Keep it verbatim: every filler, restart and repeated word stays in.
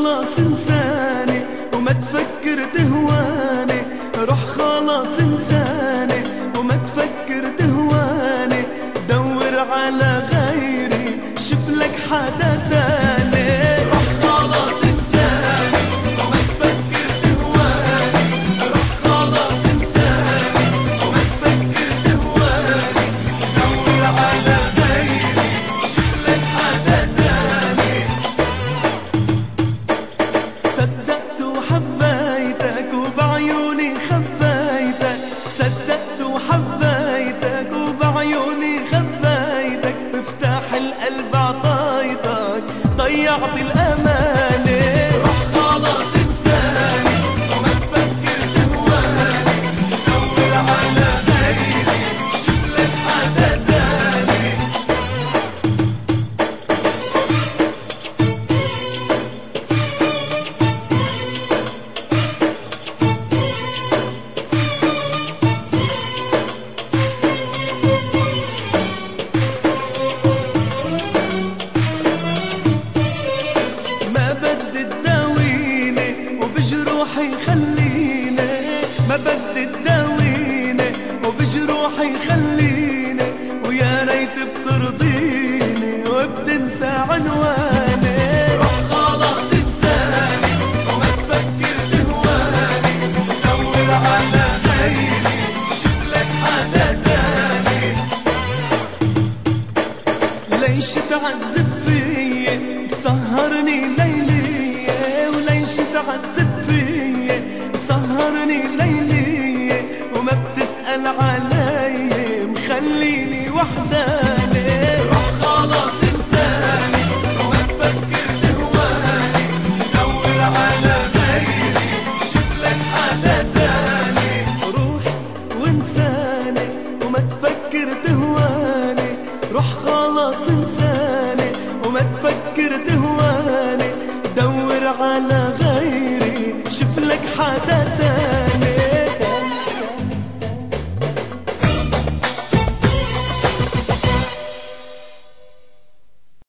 خلاص انساني وما تفكر تهواني، روح خلاص انساني وما تفكر تهواني، دور على غيري شوف لك حدا تاني. روح خلاص انساني وما تفكر تهواني، روح خلاص انساني وما تفكر تهواني، دور على غيري شوف لك حدا تاني. صدقت وحبيتك وبعيوني خبيتك، صدقت وحبيتك وبعيوني خبيتك، مفتاح القلب عطيتك ضيعت الأمانة. روح خلاص انساني وما تفكر تهواني، دور على غيري شوف لك حدا تاني. ما بدي تداويني وبجروحي خليني، ما بدي تداويني وبجروحي خليني، ويا ريت بترضيني وبتنسى عنواني. روح خلاص انساني وما تفكر تهواني، دور على غيري شوف لك حدا تاني. ليش تعذب فيي مسهرني ليلية، وليش تعذب فيي مسهرني ليلية، وما بتسأل علي مخليني وحداني. روح خلاص انساني وما تفكر تهواني، دور على غيري شوف لك حدا تاني. روح وانساني وما تفكر تهواني، روح خلاص انساني وما تفكر تهواني، دور على غيري شوف لك حدا تاني.